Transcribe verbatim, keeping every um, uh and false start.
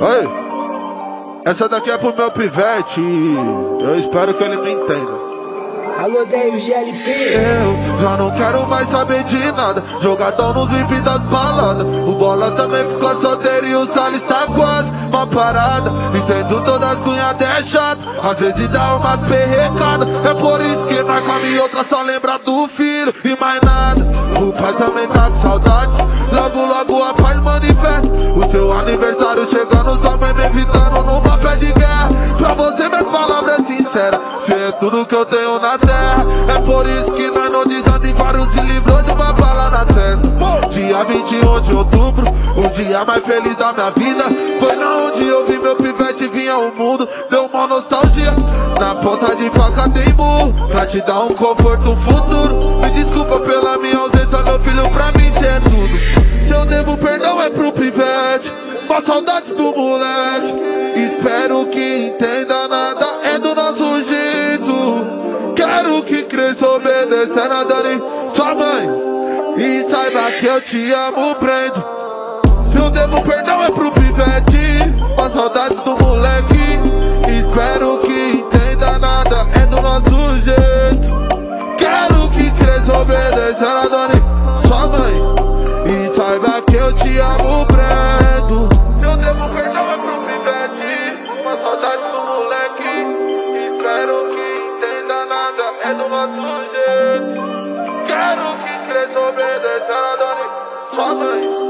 Oi, essa daqui é pro meu pivete. Eu espero que ele me entenda. Alô, Deio G L P. Eu já não quero mais saber de nada. Jogadão nos V I P das baladas. O Bola também ficou solteiro e o Salles tá quase uma parada. Entendo todas as cunhadas é chato, às vezes dá umas perrecadas. É por isso que nós come e outra só lembra do filho e mais nada. O pai também tá com saudades. Logo, logo a paz manifesta. O seu aniversário chegando, sua mãe me evitando numa pé de guerra. Pra você minhas palavras é sincera. Cê é tudo que eu tenho na terra. É por isso que nós não desantivaram, se livrou de uma bala na testa. Dia vinte e um de outubro, o dia mais feliz da minha vida. Foi na onde eu vi meu pivete vinha ao mundo. Deu uma nostalgia. Na ponta de faca tem murro, pra te dar um conforto, um futuro. Me desculpa pela minha ausência, meu filho, pra mim cê é tudo. Se eu devo perdão é pro pivete, com saudades do moleque. Espero que entenda, nada é do nosso jeito. Quero que cresça obedecendo a Dani, sua mãe, e saiba que eu te amo, prendo. Se eu devo perdão é pro pivete, com saudades do moleque. Espero que entenda, nada é do nosso jeito. Quero que cresça obedecendo a Dani, sua mãe, e saiba que eu te amo, prendo. Se eu devo perdão é pro pivete, com saudades do moleque. Espero que entenda, nada é do nosso jeito. Quero que cresça obedecendo a Dani, sua mãe.